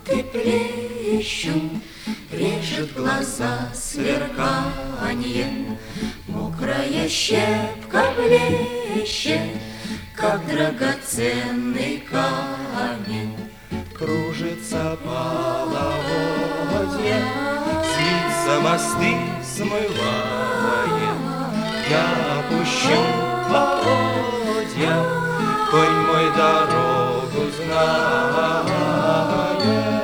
и плещут, режет глаза сверканье. Мокрая щепка блещет, как драгоценный камень. Кружится половодье, злится мосты смывает. Я опущу поводья, конь мой дорогу знает.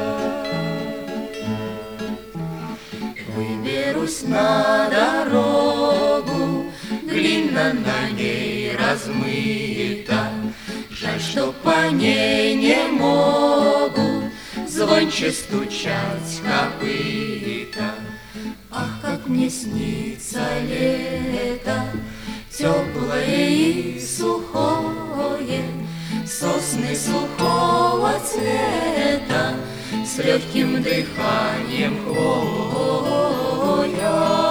Выберусь на дорогу, глина на ней размыта. Жаль, что по ней не могут звонче стучать копыта. Ах, как мне снится лето, теплое и сухое, сосны сухого цвета с легким дыханием хвоя.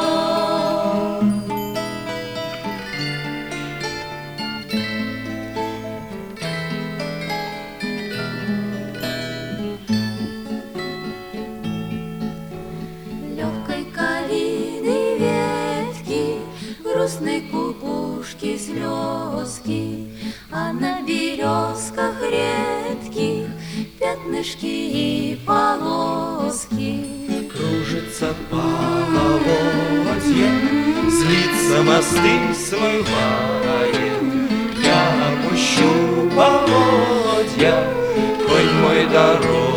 Легкой калины ветки, грустной кукушки слезки, а на березках редких пятнышки и полоски. Кружится половодье, злится мосты смывает. Я опущу поводья, конь мой дорогу